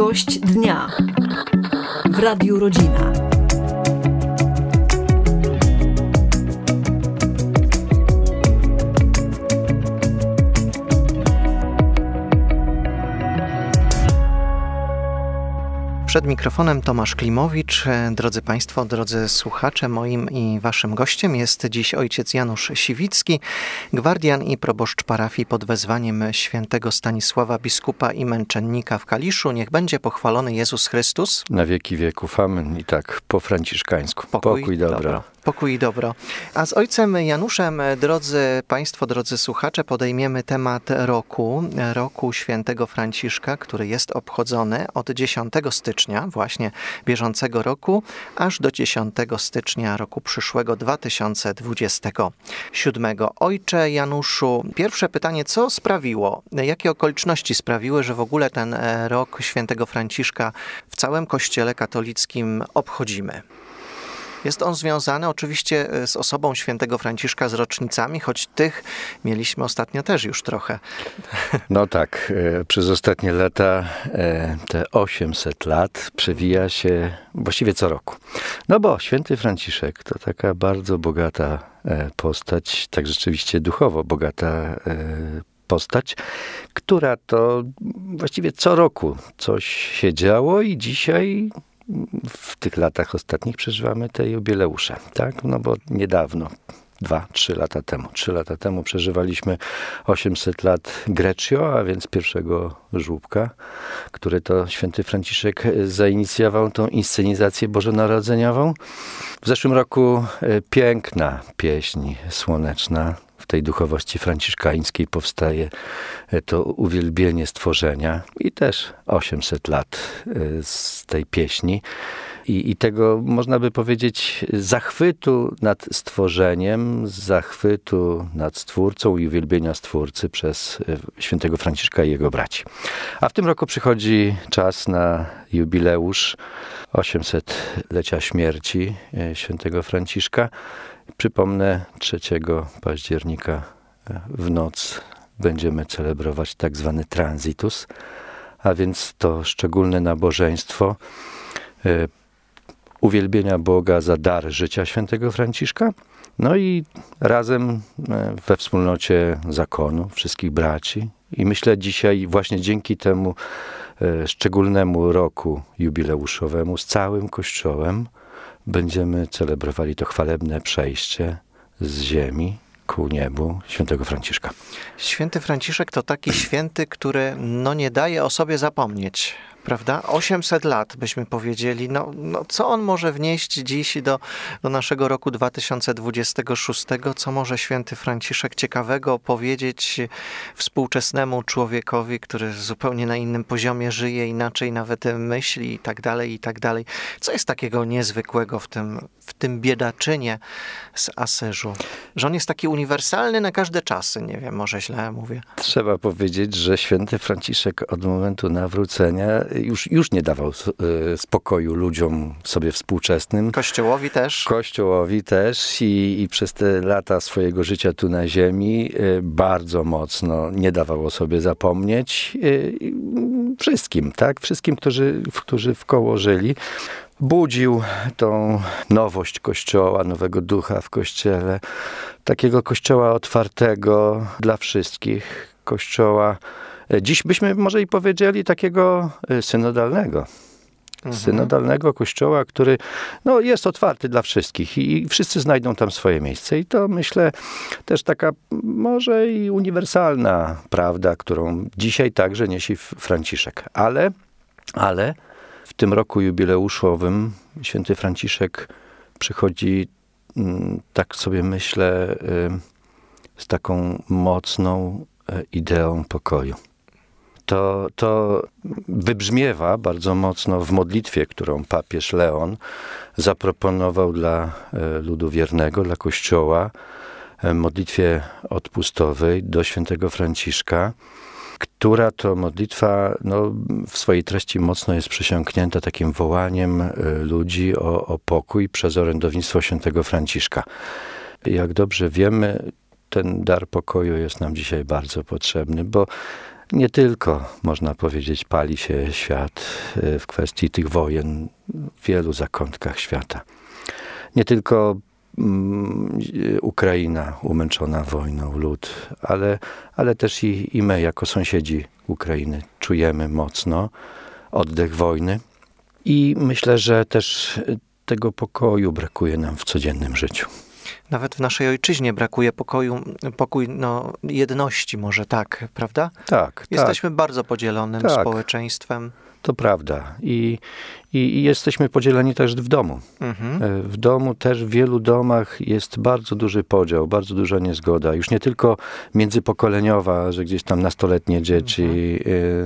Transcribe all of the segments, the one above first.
Gość dnia w Radiu Rodzina. Przed mikrofonem Tomasz Klimowicz. Drodzy Państwo, drodzy słuchacze, moim i Waszym gościem jest dziś ojciec Janusz Siwicki, gwardian i proboszcz parafii pod wezwaniem świętego Stanisława, biskupa i męczennika w Kaliszu. Niech będzie pochwalony Jezus Chrystus. Na wieki wieków, amen. I tak po franciszkańsku. Pokój dobro. Pokój i dobro. A z ojcem Januszem, drodzy Państwo, drodzy słuchacze, podejmiemy temat roku świętego Franciszka, który jest obchodzony od 10 stycznia właśnie bieżącego roku, aż do 10 stycznia roku przyszłego 2027. Ojcze Januszu, pierwsze pytanie, co sprawiło, jakie okoliczności sprawiły, że w ogóle ten rok świętego Franciszka w całym Kościele katolickim obchodzimy? Jest on związany oczywiście z osobą świętego Franciszka, z rocznicami, choć tych mieliśmy ostatnio też już trochę. No tak, przez ostatnie lata te 800 lat przewija się właściwie co roku. No bo święty Franciszek to taka bardzo bogata postać, tak rzeczywiście duchowo bogata postać, która to właściwie co roku coś się działo i dzisiaj w tych latach ostatnich przeżywamy te jubileusze, tak? No bo niedawno, 3 lata temu przeżywaliśmy 800 lat Greccio, a więc pierwszego żłóbka, który to święty Franciszek zainicjował tą inscenizację bożonarodzeniową. W zeszłym roku piękna pieśń słoneczna. W tej duchowości franciszkańskiej powstaje to uwielbienie stworzenia i też 800 lat z tej pieśni i tego, można by powiedzieć, zachwytu nad stworzeniem, zachwytu nad Stwórcą i uwielbienia Stwórcy przez świętego Franciszka i jego braci. A w tym roku przychodzi czas na jubileusz 800-lecia śmierci świętego Franciszka. Przypomnę, 3 października w noc będziemy celebrować tak zwany transitus, a więc to szczególne nabożeństwo uwielbienia Boga za dar życia świętego Franciszka. No i razem we wspólnocie zakonu, wszystkich braci. I myślę dzisiaj właśnie dzięki temu szczególnemu roku jubileuszowemu z całym Kościołem będziemy celebrowali to chwalebne przejście z ziemi ku niebu świętego Franciszka. Święty Franciszek to taki święty, który nie daje o sobie zapomnieć, prawda? 800 lat, byśmy powiedzieli. No co on może wnieść dziś do naszego roku 2026? Co może święty Franciszek ciekawego powiedzieć współczesnemu człowiekowi, który zupełnie na innym poziomie żyje, inaczej nawet myśli i tak dalej, i tak dalej. Co jest takiego niezwykłego w tym biedaczynie z Asyżu? Że on jest taki uniwersalny na każde czasy. Nie wiem, może źle mówię. Trzeba powiedzieć, że święty Franciszek od momentu nawrócenia już nie dawał spokoju ludziom sobie współczesnym. Kościołowi też i przez te lata swojego życia tu na ziemi bardzo mocno nie dawał o sobie zapomnieć wszystkim, tak? Wszystkim, którzy wkoło żyli. Budził tą nowość Kościoła, nowego ducha w Kościele, takiego Kościoła otwartego dla wszystkich, Kościoła, dziś byśmy może i powiedzieli takiego synodalnego. Synodalnego Kościoła, który jest otwarty dla wszystkich i wszyscy znajdą tam swoje miejsce. I to myślę też taka może i uniwersalna prawda, którą dzisiaj także niesie Franciszek. Ale w tym roku jubileuszowym święty Franciszek przychodzi, tak sobie myślę, z taką mocną ideą pokoju. To wybrzmiewa bardzo mocno w modlitwie, którą papież Leon zaproponował dla ludu wiernego, dla Kościoła, modlitwie odpustowej do świętego Franciszka, która to modlitwa w swojej treści mocno jest przesiąknięta takim wołaniem ludzi o pokój przez orędownictwo świętego Franciszka. Jak dobrze wiemy, ten dar pokoju jest nam dzisiaj bardzo potrzebny, bo Nie tylko, można powiedzieć, pali się świat w kwestii tych wojen w wielu zakątkach świata. Nie tylko Ukraina umęczona wojną, lud, ale też i my, jako sąsiedzi Ukrainy, czujemy mocno oddech wojny i myślę, że też tego pokoju brakuje nam w codziennym życiu. Nawet w naszej ojczyźnie brakuje jedności może tak, prawda? Tak. Jesteśmy bardzo podzielonym społeczeństwem. To prawda. I jesteśmy podzieleni też w domu. W domu też w wielu domach jest bardzo duży podział, bardzo duża niezgoda. Już nie tylko międzypokoleniowa, że gdzieś tam nastoletnie dzieci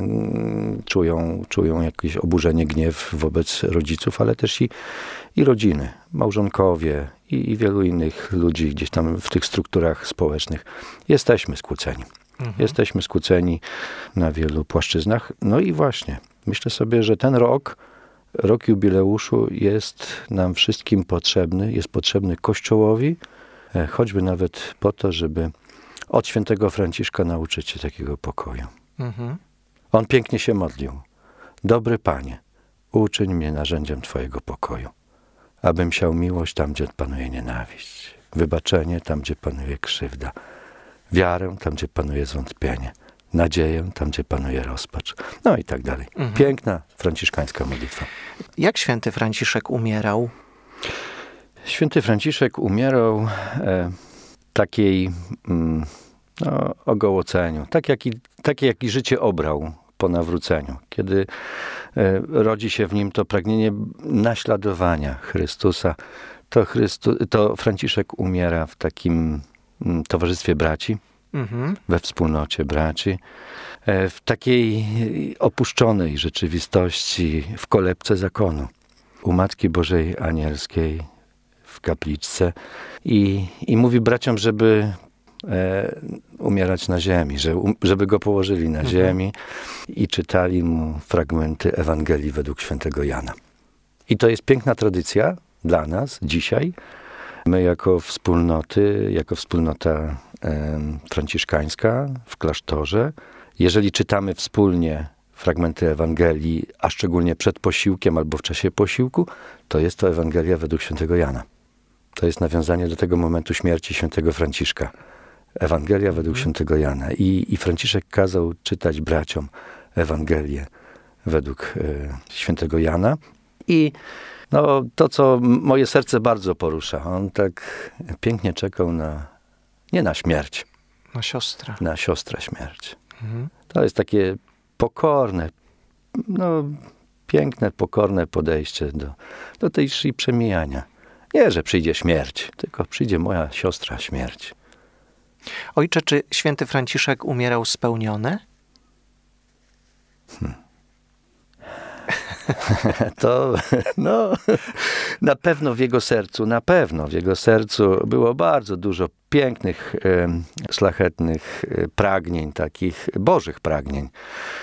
czują jakieś oburzenie, gniew wobec rodziców, ale też i rodziny, małżonkowie i wielu innych ludzi gdzieś tam w tych strukturach społecznych. Jesteśmy skłóceni. Jesteśmy skłóceni na wielu płaszczyznach. No i właśnie, myślę sobie, że ten rok jubileuszu jest nam wszystkim potrzebny, jest potrzebny Kościołowi, choćby nawet po to, żeby od świętego Franciszka nauczyć się takiego pokoju. On pięknie się modlił. Dobry Panie, uczyń mnie narzędziem Twojego pokoju, abym siał miłość tam, gdzie panuje nienawiść, wybaczenie tam, gdzie panuje krzywda, wiarę tam, gdzie panuje zwątpienie, nadzieję tam, gdzie panuje rozpacz. No i tak dalej. Piękna franciszkańska modlitwa. Jak święty Franciszek umierał? Święty Franciszek umierał takiej ogołoceniu. Takie jak i życie obrał po nawróceniu. Kiedy rodzi się w nim to pragnienie naśladowania Chrystusa, to Franciszek umiera w takim towarzystwie braci, we wspólnocie braci, w takiej opuszczonej rzeczywistości, w kolebce zakonu, u Matki Bożej Anielskiej, w kapliczce i mówi braciom, żeby umierać na ziemi, żeby go położyli na ziemi i czytali mu fragmenty Ewangelii według świętego Jana. I to jest piękna tradycja dla nas dzisiaj. My jako wspólnota franciszkańska w klasztorze, jeżeli czytamy wspólnie fragmenty Ewangelii, a szczególnie przed posiłkiem albo w czasie posiłku, to jest to Ewangelia według świętego Jana. To jest nawiązanie do tego momentu śmierci świętego Franciszka. Ewangelia według świętego Jana. I Franciszek kazał czytać braciom Ewangelię według świętego Jana. I to, co moje serce bardzo porusza, on tak pięknie czekał nie na śmierć. Na siostrę. Na siostrę śmierć. To jest takie pokorne, piękne, pokorne podejście do tej przemijania. Nie, że przyjdzie śmierć, tylko przyjdzie moja siostra śmierć. Ojcze, czy święty Franciszek umierał spełniony? To, na pewno w jego sercu było bardzo dużo pięknych, szlachetnych pragnień, takich bożych pragnień.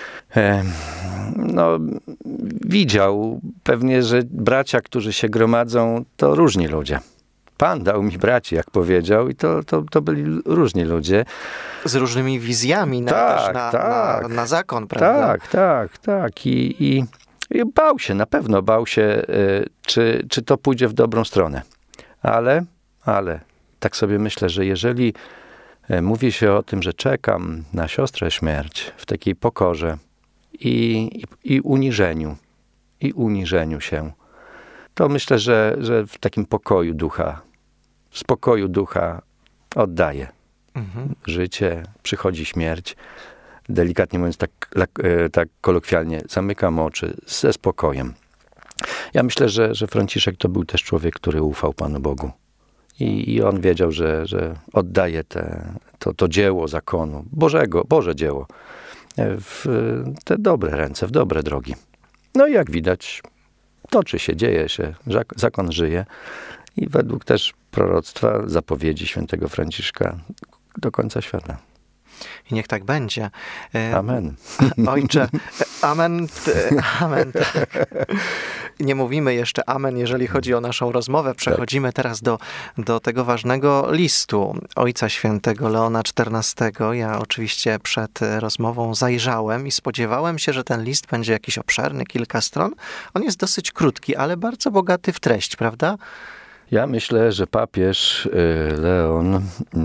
Widział pewnie, że bracia, którzy się gromadzą, to różni ludzie. Pan dał mi braci, jak powiedział, i to byli różni ludzie. Z różnymi wizjami na zakon, prawda? Tak. I na pewno bał się, czy to pójdzie w dobrą stronę. Ale tak sobie myślę, że jeżeli mówi się o tym, że czekam na siostrę śmierć w takiej pokorze i uniżeniu się, to myślę, że w takim spokoju ducha oddaje życie, przychodzi śmierć. Delikatnie mówiąc, tak kolokwialnie, zamykam oczy ze spokojem. Ja myślę, że Franciszek to był też człowiek, który ufał Panu Bogu. I on wiedział, że oddaje to dzieło zakonu, Boże dzieło, w te dobre ręce, w dobre drogi. No i jak widać, toczy się, dzieje się, zakon żyje i według też proroctwa, zapowiedzi świętego Franciszka do końca świata. I niech tak będzie. Amen. Ojcze, amen. Nie mówimy jeszcze amen, jeżeli chodzi o naszą rozmowę. Przechodzimy teraz do tego ważnego listu Ojca Świętego Leona XIV. Ja oczywiście przed rozmową zajrzałem i spodziewałem się, że ten list będzie jakiś obszerny, kilka stron. On jest dosyć krótki, ale bardzo bogaty w treść, prawda? Ja myślę, że papież Leon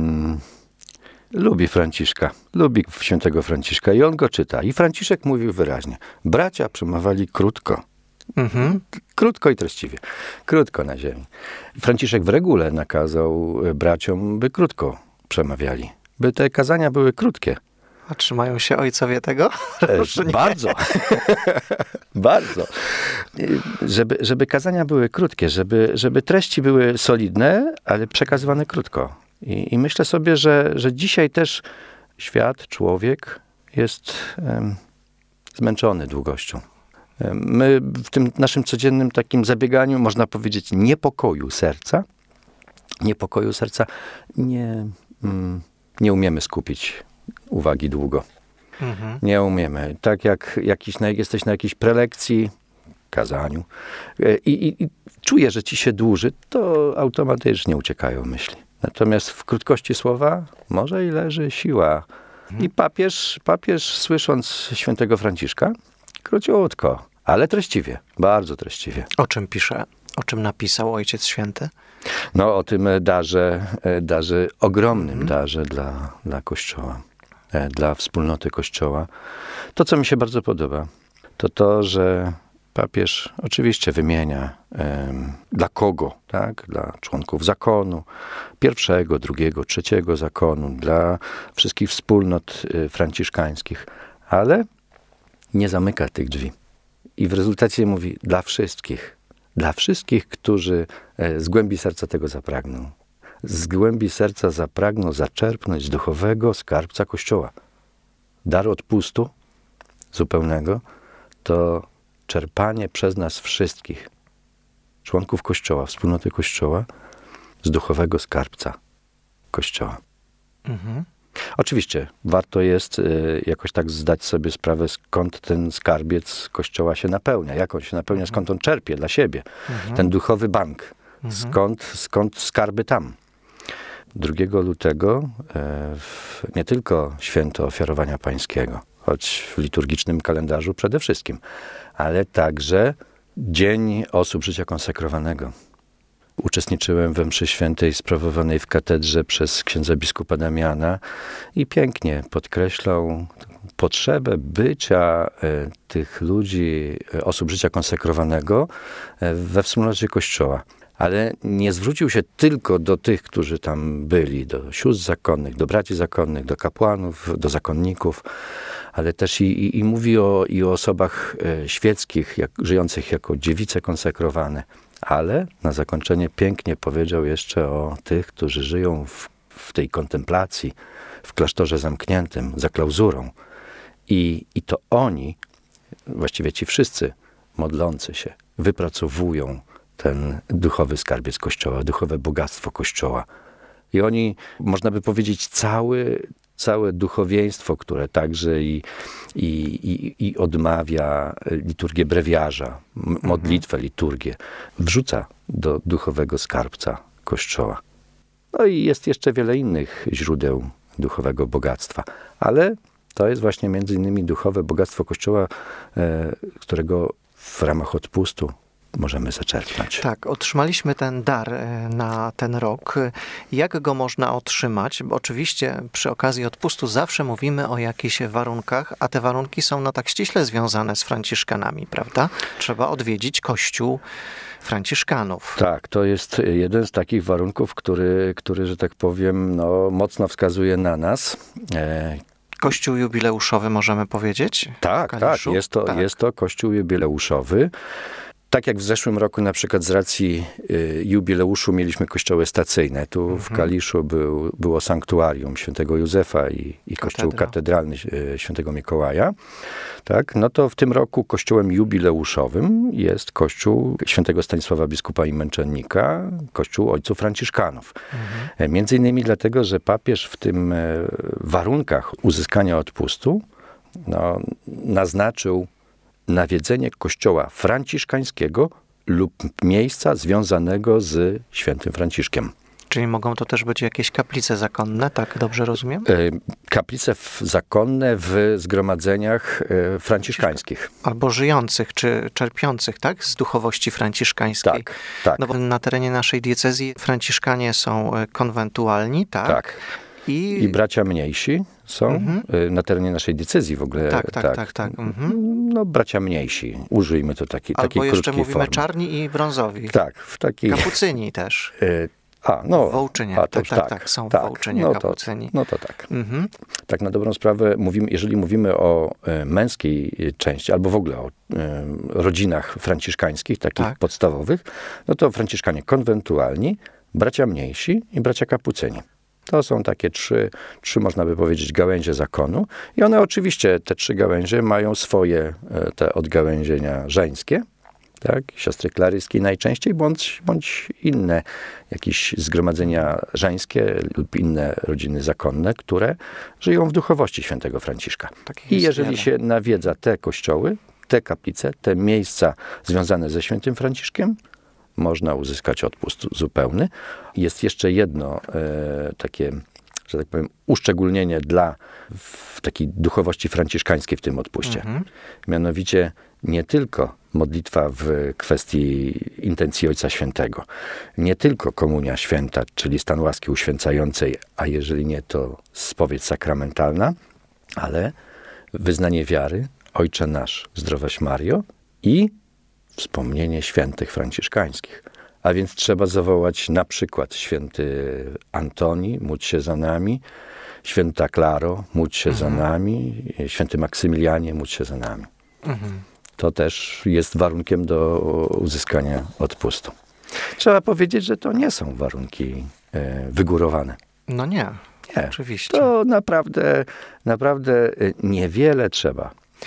lubi Franciszka, lubi świętego Franciszka i on go czyta. I Franciszek mówił wyraźnie, bracia przemawiali krótko. Krótko i treściwie. Krótko na ziemi. Franciszek w regule nakazał braciom, by krótko przemawiali. By te kazania były krótkie. A trzymają się ojcowie tego? Bardzo. Bardzo. Żeby kazania były krótkie, żeby treści były solidne, ale przekazywane krótko. I myślę sobie, że dzisiaj też świat, człowiek jest zmęczony długością. My w tym naszym codziennym takim zabieganiu, można powiedzieć, niepokoju serca, nie umiemy skupić uwagi długo. Nie umiemy. Tak jak jesteś na jakiejś prelekcji, kazaniu i czuje, że ci się dłuży, to automatycznie uciekają myśli. Natomiast w krótkości słowa może i leży siła. I papież słysząc świętego Franciszka, króciutko, ale treściwie, bardzo treściwie. O czym pisze? O czym napisał Ojciec Święty? No o tym darze ogromnym darze dla Kościoła, dla wspólnoty Kościoła. To, co mi się bardzo podoba, to, że papież oczywiście wymienia dla kogo, tak? Dla członków zakonu, pierwszego, drugiego, trzeciego zakonu, dla wszystkich wspólnot franciszkańskich, ale nie zamyka tych drzwi. I w rezultacie mówi dla wszystkich, którzy z głębi serca tego zapragną. Z głębi serca zapragną zaczerpnąć z duchowego skarbca Kościoła. Dar odpustu zupełnego to czerpanie przez nas wszystkich, członków Kościoła, wspólnoty Kościoła, z duchowego skarbca Kościoła. Oczywiście warto jest jakoś tak zdać sobie sprawę, skąd ten skarbiec Kościoła się napełnia, jak on się napełnia, skąd on czerpie dla siebie. Ten duchowy bank, skąd skarby tam. 2 lutego nie tylko święto Ofiarowania Pańskiego, choć w liturgicznym kalendarzu przede wszystkim, ale także Dzień Osób Życia Konsekrowanego. Uczestniczyłem we mszy świętej sprawowanej w katedrze przez księdza biskupa Damiana i pięknie podkreślał potrzebę bycia tych ludzi, osób życia konsekrowanego we wspólnocie Kościoła. Ale nie zwrócił się tylko do tych, którzy tam byli, do sióstr zakonnych, do braci zakonnych, do kapłanów, do zakonników, ale też i mówi o osobach świeckich, żyjących jako dziewice konsekrowane. Ale na zakończenie pięknie powiedział jeszcze o tych, którzy żyją w tej kontemplacji, w klasztorze zamkniętym, za klauzurą. I to oni, właściwie ci wszyscy modlący się, wypracowują ten duchowy skarbiec Kościoła, duchowe bogactwo Kościoła. I oni, można by powiedzieć, całe duchowieństwo, które także i odmawia liturgię brewiarza, modlitwę, liturgię, wrzuca do duchowego skarbca Kościoła. No i jest jeszcze wiele innych źródeł duchowego bogactwa, ale to jest właśnie między innymi duchowe bogactwo Kościoła, którego w ramach odpustu możemy zaczerpnąć. Tak, otrzymaliśmy ten dar na ten rok. Jak go można otrzymać? Bo oczywiście przy okazji odpustu zawsze mówimy o jakichś warunkach, a te warunki są tak ściśle związane z Franciszkanami, prawda? Trzeba odwiedzić Kościół Franciszkanów. Tak, to jest jeden z takich warunków, który że tak powiem, mocno wskazuje na nas. Kościół jubileuszowy możemy powiedzieć? Tak, jest to Kościół jubileuszowy. Tak jak w zeszłym roku na przykład z racji jubileuszu mieliśmy kościoły stacyjne. Tu w Kaliszu było sanktuarium świętego Józefa i kościół katedralny świętego Mikołaja. Tak? No to w tym roku kościołem jubileuszowym jest kościół świętego Stanisława biskupa i męczennika, kościół ojców franciszkanów. Między innymi dlatego, że papież w tym warunkach uzyskania odpustu naznaczył nawiedzenie kościoła franciszkańskiego lub miejsca związanego z świętym Franciszkiem. Czyli mogą to też być jakieś kaplice zakonne, tak dobrze rozumiem? Kaplice zakonne w zgromadzeniach franciszkańskich. Albo żyjących, czy czerpiących, tak? Z duchowości franciszkańskiej. Tak. No bo na terenie naszej diecezji franciszkanie są konwentualni, tak? Tak. I bracia mniejsi są na terenie naszej diecezji w ogóle. Tak. No bracia mniejsi. Użyjmy to takiej krótkiej formy. Albo jeszcze mówimy czarni i brązowi. Tak. W takiej... Kapucyni też. W Wołczynie. Tak, są w Wołczynie kapucyni. No to tak. Tak na dobrą sprawę, jeżeli mówimy o męskiej części, albo w ogóle o rodzinach franciszkańskich, takich podstawowych, no to franciszkanie konwentualni, bracia mniejsi i bracia kapucyni. To są takie trzy, można by powiedzieć, gałęzie zakonu. I one oczywiście, te trzy gałęzie, mają swoje te odgałęzienia żeńskie, tak? Siostry Klaryski najczęściej, bądź inne jakieś zgromadzenia żeńskie lub inne rodziny zakonne, które żyją w duchowości świętego Franciszka. I jeżeli się nawiedza te kościoły, te kaplice, te miejsca związane ze świętym Franciszkiem, można uzyskać odpust zupełny. Jest jeszcze jedno takie, że tak powiem, uszczególnienie w takiej duchowości franciszkańskiej w tym odpuście. Mianowicie nie tylko modlitwa w kwestii intencji Ojca Świętego, nie tylko komunia święta, czyli stan łaski uświęcającej, a jeżeli nie, to spowiedź sakramentalna, ale wyznanie wiary, Ojcze nasz, zdrowaś Mario i wspomnienie świętych franciszkańskich. A więc trzeba zawołać na przykład święty Antoni, módl się za nami, święta Klaro, módl się za nami, święty Maksymilianie, módl się za nami. To też jest warunkiem do uzyskania odpustu. Trzeba powiedzieć, że to nie są warunki wygórowane. No nie, oczywiście. To naprawdę niewiele trzeba.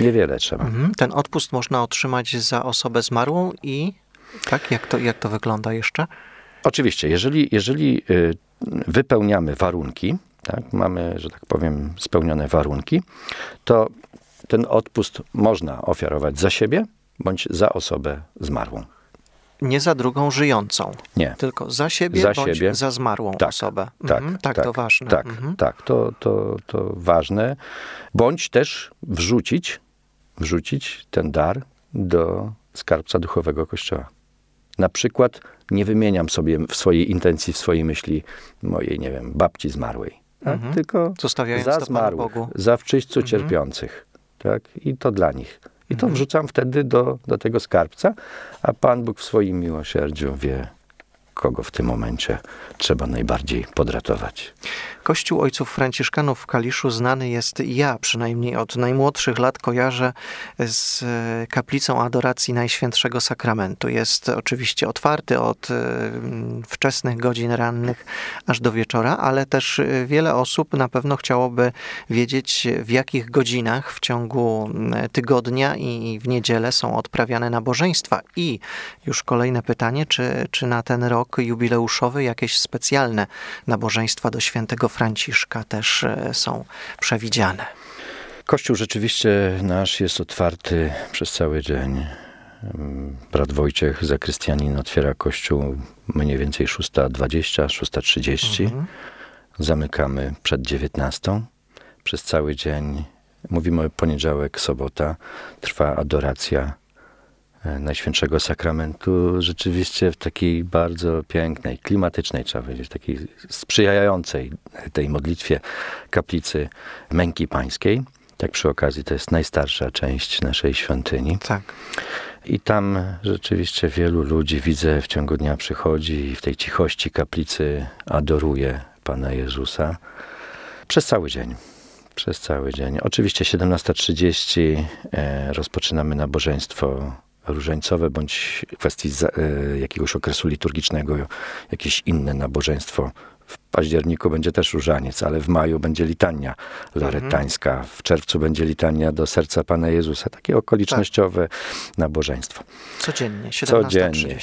Ten odpust można otrzymać za osobę zmarłą i tak? Jak to wygląda jeszcze? Oczywiście, jeżeli wypełniamy warunki, tak, mamy, że tak powiem, spełnione warunki, to ten odpust można ofiarować za siebie bądź za osobę zmarłą. Nie za drugą żyjącą. Nie. Tylko za siebie bądź za zmarłą osobę. To ważne. Tak, to ważne. Bądź też wrzucić ten dar do skarbca duchowego Kościoła. Na przykład nie wymieniam sobie w swojej intencji, w swojej myśli mojej, nie wiem, babci zmarłej. Tak? Tylko za zmarłych, za w czyśćcu cierpiących. Tak? I to dla nich. I to wrzucam wtedy do tego skarbca, a Pan Bóg w swoim miłosierdziu wie, kogo w tym momencie trzeba najbardziej podratować. Kościół Ojców Franciszkanów w Kaliszu znany jest, ja przynajmniej od najmłodszych lat kojarzę z kaplicą adoracji Najświętszego Sakramentu. Jest oczywiście otwarty od wczesnych godzin rannych aż do wieczora, ale też wiele osób na pewno chciałoby wiedzieć, w jakich godzinach w ciągu tygodnia i w niedzielę są odprawiane nabożeństwa. I już kolejne pytanie, czy na ten rok jubileuszowy jakieś specjalne nabożeństwa do świętego Franciszka też są przewidziane? Kościół rzeczywiście nasz jest otwarty przez cały dzień. Brat Wojciech, zakrystianin, otwiera kościół mniej więcej 6:20, 6:30. Zamykamy przed 19:00. Przez cały dzień, mówimy poniedziałek, sobota, trwa adoracja Najświętszego Sakramentu, rzeczywiście w takiej bardzo pięknej, klimatycznej, trzeba powiedzieć, takiej sprzyjającej tej modlitwie kaplicy Męki Pańskiej. Tak przy okazji, to jest najstarsza część naszej świątyni. Tak. I tam rzeczywiście wielu ludzi, widzę, w ciągu dnia przychodzi i w tej cichości kaplicy adoruje Pana Jezusa przez cały dzień. Przez cały dzień. Oczywiście 17:30 rozpoczynamy nabożeństwo różańcowe, bądź w kwestii jakiegoś okresu liturgicznego, jakieś inne nabożeństwo. W październiku będzie też różaniec, ale w maju będzie litania lorettańska, w czerwcu będzie litania do serca Pana Jezusa. Takie okolicznościowe nabożeństwo. Codziennie, 17:30.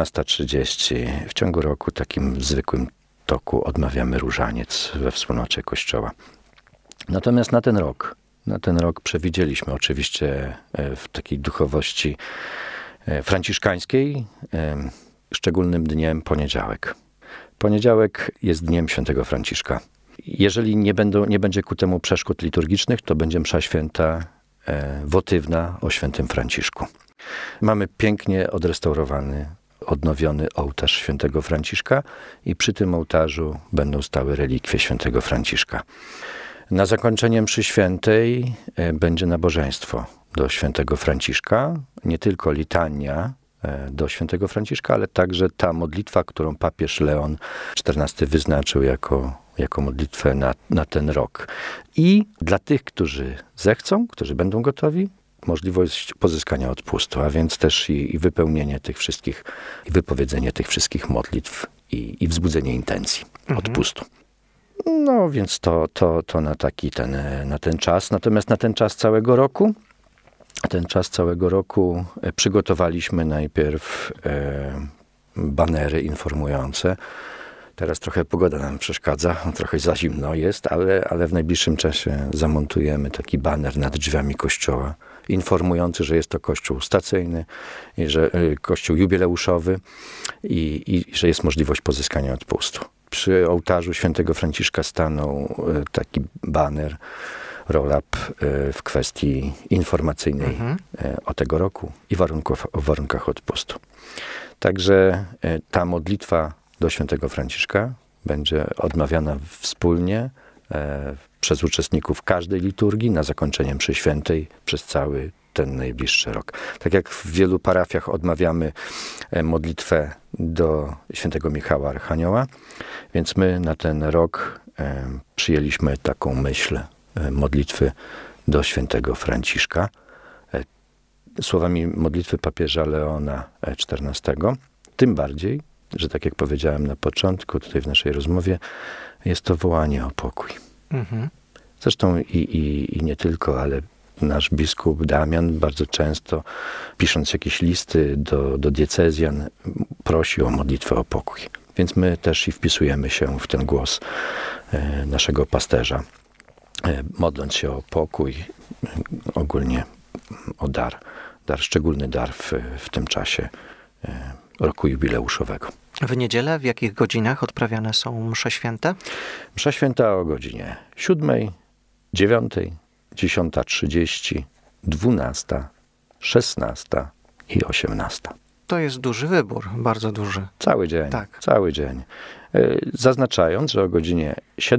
17:30. W ciągu roku takim zwykłym toku odmawiamy różaniec we wspólnocie Kościoła. Natomiast na ten rok przewidzieliśmy oczywiście w takiej duchowości franciszkańskiej, szczególnym dniem poniedziałek. Poniedziałek jest dniem świętego Franciszka. Jeżeli nie będzie ku temu przeszkód liturgicznych, to będzie msza święta wotywna o świętym Franciszku. Mamy pięknie odrestaurowany, odnowiony ołtarz świętego Franciszka i przy tym ołtarzu będą stały relikwie świętego Franciszka. Na zakończenie mszy świętej będzie nabożeństwo do świętego Franciszka, nie tylko litania do świętego Franciszka, ale także ta modlitwa, którą papież Leon XIV wyznaczył jako modlitwę na ten rok. I dla tych, którzy zechcą, którzy będą gotowi, możliwość pozyskania odpustu, a więc też i wypełnienie tych wszystkich, i wypowiedzenie tych wszystkich modlitw i wzbudzenie intencji odpustu. No więc to na taki na ten czas. Natomiast na ten czas całego roku przygotowaliśmy najpierw banery informujące. Teraz trochę pogoda nam przeszkadza, trochę za zimno jest, ale w najbliższym czasie zamontujemy taki baner nad drzwiami kościoła, informujący, że jest to kościół stacyjny, że kościół jubileuszowy i że jest możliwość pozyskania odpustu. Przy ołtarzu świętego Franciszka stanął taki baner, roll-up w kwestii informacyjnej o tego roku i o warunkach odpustu. Także ta modlitwa do świętego Franciszka będzie odmawiana wspólnie przez uczestników każdej liturgii na zakończenie mszy świętej przez cały ten najbliższy rok. Tak jak w wielu parafiach odmawiamy modlitwę do świętego Michała Archanioła, więc my na ten rok przyjęliśmy taką myśl modlitwy do świętego Franciszka. Słowami modlitwy papieża Leona XIV, tym bardziej, że tak jak powiedziałem na początku tutaj w naszej rozmowie, jest to wołanie o pokój. Zresztą i nie tylko, ale nasz biskup Damian bardzo często, pisząc jakieś listy do diecezjan, prosi o modlitwę o pokój. Więc my też i wpisujemy się w ten głos naszego pasterza, modląc się o pokój, ogólnie o dar, szczególny dar w tym czasie roku jubileuszowego. W niedzielę w jakich godzinach odprawiane są msze święte? Msza święta o godzinie 7, 9, 10:30, 12, 16 i 18. To jest duży wybór, bardzo duży. Cały dzień, tak. Cały dzień. Zaznaczając, że o godzinie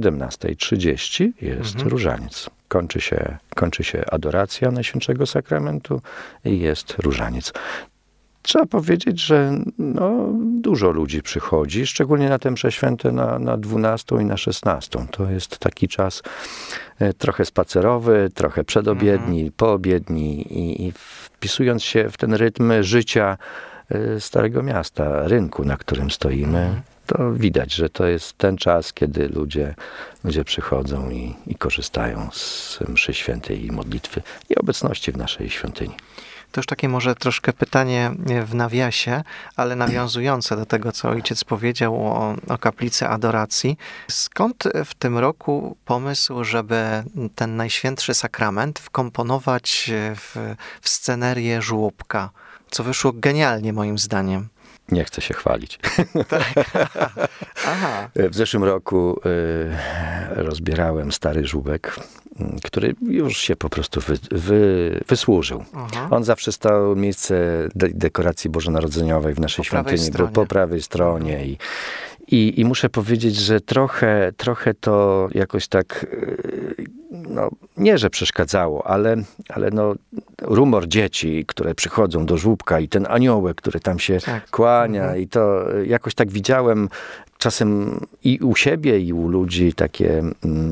17:30 jest różaniec. Kończy się adoracja Najświętszego Sakramentu i jest różaniec. Trzeba powiedzieć, że dużo ludzi przychodzi, szczególnie na te msze święte na 12 i na 16. To jest taki czas trochę spacerowy, trochę przedobiedni, poobiedni i wpisując się w ten rytm życia Starego Miasta, rynku, na którym stoimy, to widać, że to jest ten czas, kiedy ludzie przychodzą i korzystają z mszy świętej i modlitwy i obecności w naszej świątyni. To już takie może troszkę pytanie w nawiasie, ale nawiązujące do tego, co ojciec powiedział o kaplicy adoracji. Skąd w tym roku pomysł, żeby ten Najświętszy Sakrament wkomponować w scenerię żłóbka? Co wyszło genialnie moim zdaniem. Nie chcę się chwalić. Tak. Aha. W zeszłym roku rozbierałem stary żłóbek, który już się po prostu wysłużył. Aha. On zawsze stał miejsce dekoracji bożonarodzeniowej w naszej świątyni, był po prawej stronie i muszę powiedzieć, że trochę to jakoś tak, nie że przeszkadzało, ale rumor dzieci, które przychodzą do żłóbka i ten aniołek, który tam się kłania i to jakoś tak widziałem czasem i u siebie, i u ludzi takie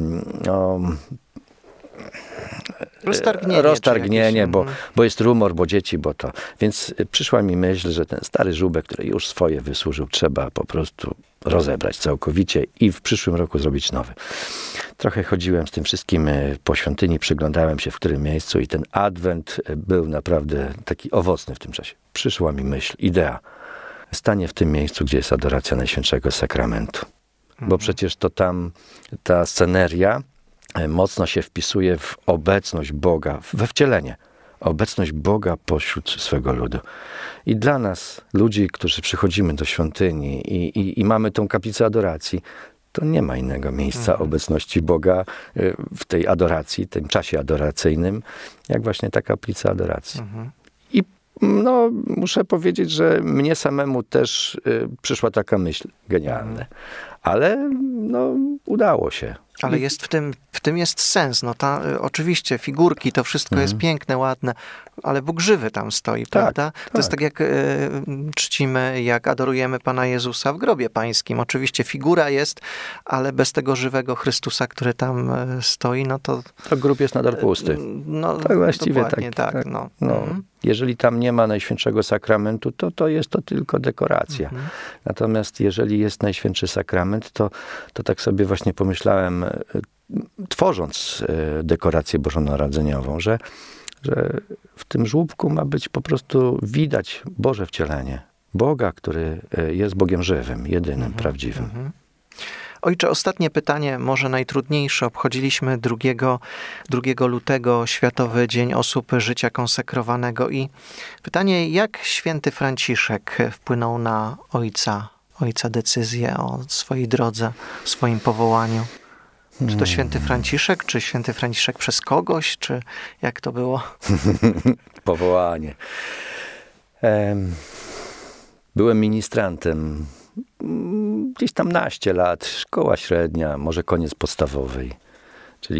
roztargnienie, bo jest rumor, bo dzieci, bo to. Więc przyszła mi myśl, że ten stary żłóbek, który już swoje wysłużył, trzeba po prostu rozebrać całkowicie i w przyszłym roku zrobić nowy. Trochę chodziłem z tym wszystkim po świątyni, przyglądałem się w którym miejscu i ten adwent był naprawdę taki owocny w tym czasie. Przyszła mi myśl, idea. Stanie w tym miejscu, gdzie jest adoracja Najświętszego Sakramentu. Bo przecież to tam ta sceneria mocno się wpisuje w obecność Boga, we wcielenie. obecność Boga pośród swego ludu. I dla nas, ludzi, którzy przychodzimy do świątyni i mamy tą kaplicę adoracji, to nie ma innego miejsca obecności Boga w tej adoracji, tym czasie adoracyjnym, jak właśnie ta kaplica adoracji. I no, muszę powiedzieć, że mnie samemu też przyszła taka myśl, genialne. Ale no, udało się. Ale jest w tym jest sens. No oczywiście figurki, to wszystko jest piękne, ładne, ale Bóg żywy tam stoi, prawda? To jest tak jak czcimy, jak adorujemy Pana Jezusa w grobie pańskim. Oczywiście figura jest, ale bez tego żywego Chrystusa, który tam stoi, no to... To grób jest nadal pusty. No, tak właściwie tak. Jeżeli tam nie ma Najświętszego Sakramentu, to jest to tylko dekoracja. Natomiast jeżeli jest Najświętszy Sakrament, to tak sobie właśnie pomyślałem, tworząc dekorację bożonarodzeniową, że w tym żłóbku ma być po prostu widać Boże wcielenie. Boga, który jest Bogiem żywym, jedynym, prawdziwym. Ojcze, ostatnie pytanie, może najtrudniejsze. Obchodziliśmy 2 lutego, Światowy Dzień Osób Życia Konsekrowanego i pytanie, jak święty Franciszek wpłynął na ojca decyzję o swojej drodze, swoim powołaniu? Czy to święty Franciszek, czy święty Franciszek przez kogoś, czy jak to było? Powołanie. Byłem ministrantem gdzieś tam naście lat, szkoła średnia, może koniec podstawowej, czyli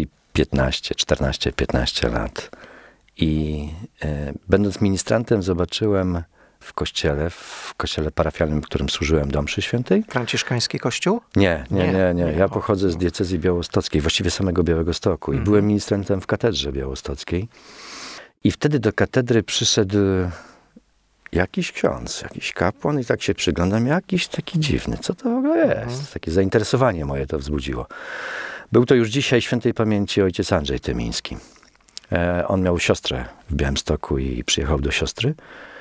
15 lat. I będąc ministrantem zobaczyłem w kościele parafialnym, w którym służyłem do mszy świętej. Franciszkański kościół? Nie. Ja pochodzę z diecezji białostockiej, właściwie samego Białegostoku. I byłem ministrantem w katedrze białostockiej. I wtedy do katedry przyszedł jakiś ksiądz, jakiś kapłan i tak się przyglądam, jakiś taki dziwny. Co to w ogóle jest? Takie zainteresowanie moje to wzbudziło. Był to już dzisiaj świętej pamięci ojciec Andrzej Tymiński. On miał siostrę w Białymstoku i przyjechał do siostry.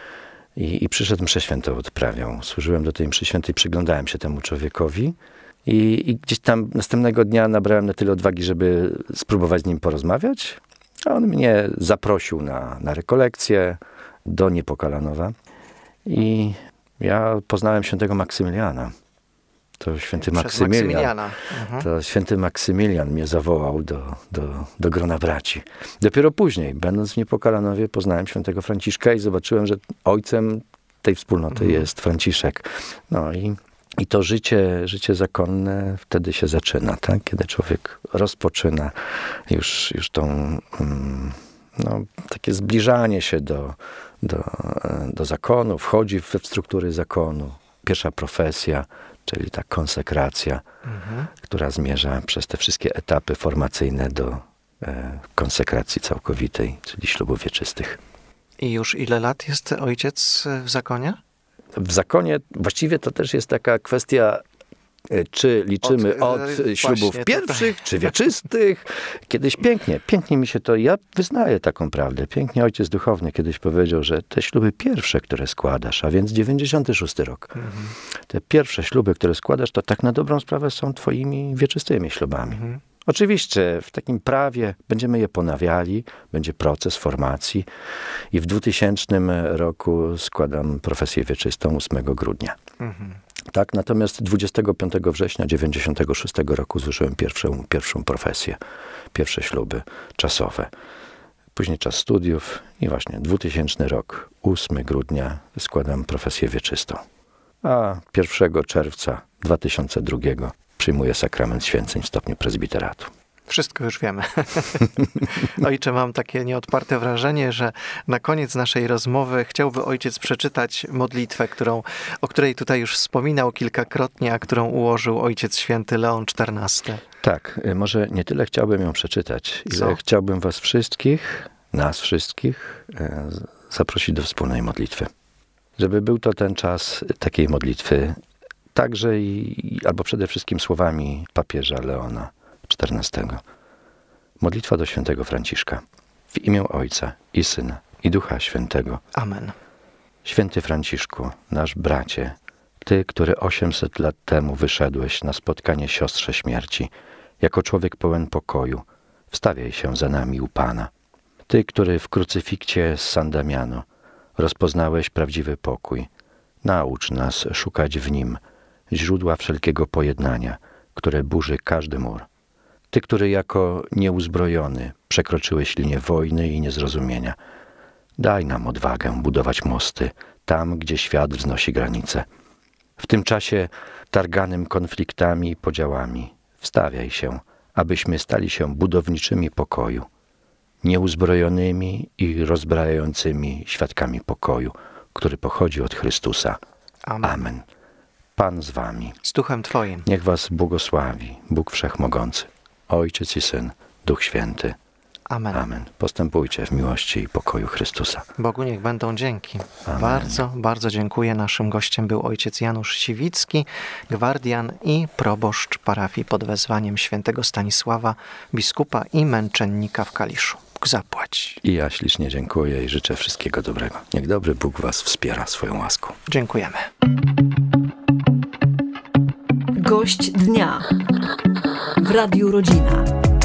I przyszedł mszę świętą odprawiał. Służyłem do tej mszy świętej, przyglądałem się temu człowiekowi i gdzieś tam następnego dnia nabrałem na tyle odwagi, żeby spróbować z nim porozmawiać. A on mnie zaprosił na rekolekcję do Niepokalanowa i ja poznałem świętego Maksymiliana. To święty Maksymilian. To święty Maksymilian mnie zawołał do grona braci. Dopiero później, będąc w Niepokalanowie, poznałem świętego Franciszka i zobaczyłem, że ojcem tej wspólnoty jest Franciszek. No i to życie zakonne wtedy się zaczyna, tak? Kiedy człowiek rozpoczyna już tą, takie zbliżanie się do zakonu, wchodzi w struktury zakonu. Pierwsza profesja, czyli ta konsekracja, która zmierza przez te wszystkie etapy formacyjne do konsekracji całkowitej, czyli ślubów wieczystych. I już ile lat jest ojciec w zakonie? W zakonie właściwie to też jest taka kwestia, czy liczymy od ślubów pierwszych, czy wieczystych. Kiedyś pięknie mi się to, ja wyznaję taką prawdę. Pięknie ojciec duchowny kiedyś powiedział, że te śluby pierwsze, które składasz, a więc 96 rok, te pierwsze śluby, które składasz, to tak na dobrą sprawę są twoimi wieczystymi ślubami. Oczywiście w takim prawie będziemy je ponawiali, będzie proces formacji i w 2000 roku składam profesję wieczystą 8 grudnia. Tak, natomiast 25 września 96 roku złożyłem pierwszą profesję, pierwsze śluby czasowe. Później czas studiów i właśnie 2000 rok, 8 grudnia składam profesję wieczystą. A 1 czerwca 2002 przyjmuję sakrament święceń w stopniu prezbiteratu. Wszystko już wiemy. Ojcze, mam takie nieodparte wrażenie, że na koniec naszej rozmowy chciałby ojciec przeczytać modlitwę, o której tutaj już wspominał kilkakrotnie, a którą ułożył ojciec święty Leon XIV. Tak, może nie tyle chciałbym ją przeczytać, ile chciałbym was wszystkich, nas wszystkich zaprosić do wspólnej modlitwy. Żeby był to ten czas takiej modlitwy, także albo przede wszystkim słowami papieża Leona XIV. Modlitwa do świętego Franciszka. W imię Ojca i Syna i Ducha Świętego. Amen. Święty Franciszku, nasz bracie, ty, który 800 lat temu wyszedłeś na spotkanie siostrze śmierci, jako człowiek pełen pokoju, wstawiaj się za nami u Pana. Ty, który w krucyfikcie z San Damiano rozpoznałeś prawdziwy pokój, naucz nas szukać w nim źródła wszelkiego pojednania, które burzy każdy mur. Ty, który jako nieuzbrojony przekroczyłeś linię wojny i niezrozumienia, daj nam odwagę budować mosty tam, gdzie świat wznosi granice. W tym czasie targanym konfliktami i podziałami wstawiaj się, abyśmy stali się budowniczymi pokoju, nieuzbrojonymi i rozbrajającymi świadkami pokoju, który pochodzi od Chrystusa. Amen. Amen. Pan z wami. Z duchem Twoim. Niech was błogosławi Bóg Wszechmogący, Ojciec i Syn, Duch Święty. Amen. Amen. Postępujcie w miłości i pokoju Chrystusa. Bogu niech będą dzięki. Amen. Bardzo, bardzo dziękuję. Naszym gościem był ojciec Janusz Siwicki, gwardian i proboszcz parafii pod wezwaniem świętego Stanisława, biskupa i męczennika w Kaliszu. Bóg zapłać. I ja ślicznie dziękuję i życzę wszystkiego dobrego. Niech dobry Bóg was wspiera swoją łaską. Dziękujemy. Gość dnia w Radiu Rodzina.